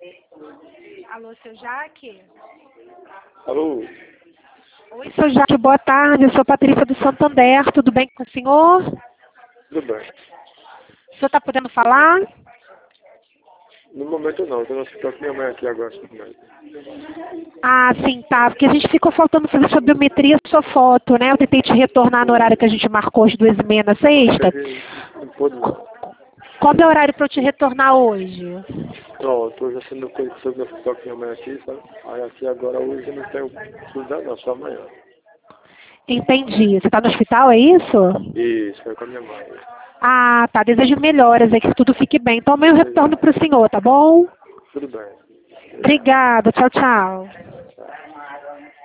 Alô, seu Jaque? Alô? Oi, seu Jaque, boa tarde. Eu sou Patrícia do Santander. Tudo bem com o senhor? Tudo bem. O senhor está podendo falar? No momento não, estou no hospital com minha mãe aqui agora. No momento. Ah, sim, tá. Porque a gente ficou faltando fazer sua biometria e sua foto, né? Eu tentei te retornar no horário que a gente marcou às 2h30 na sexta. Não pôde não. Qual é o horário para eu te retornar hoje? Não, estou já sendo conhecido no hospital com minha mãe aqui, sabe? Aí aqui agora hoje eu não tenho estudar não, só amanhã. Entendi. Você está no hospital, é isso? Isso, foi com a minha mãe. Ah, tá. Desejo melhoras, é que tudo fique bem. Então, eu retorno para o senhor, tá bom? Tudo bem. Obrigada. Tchau, tchau.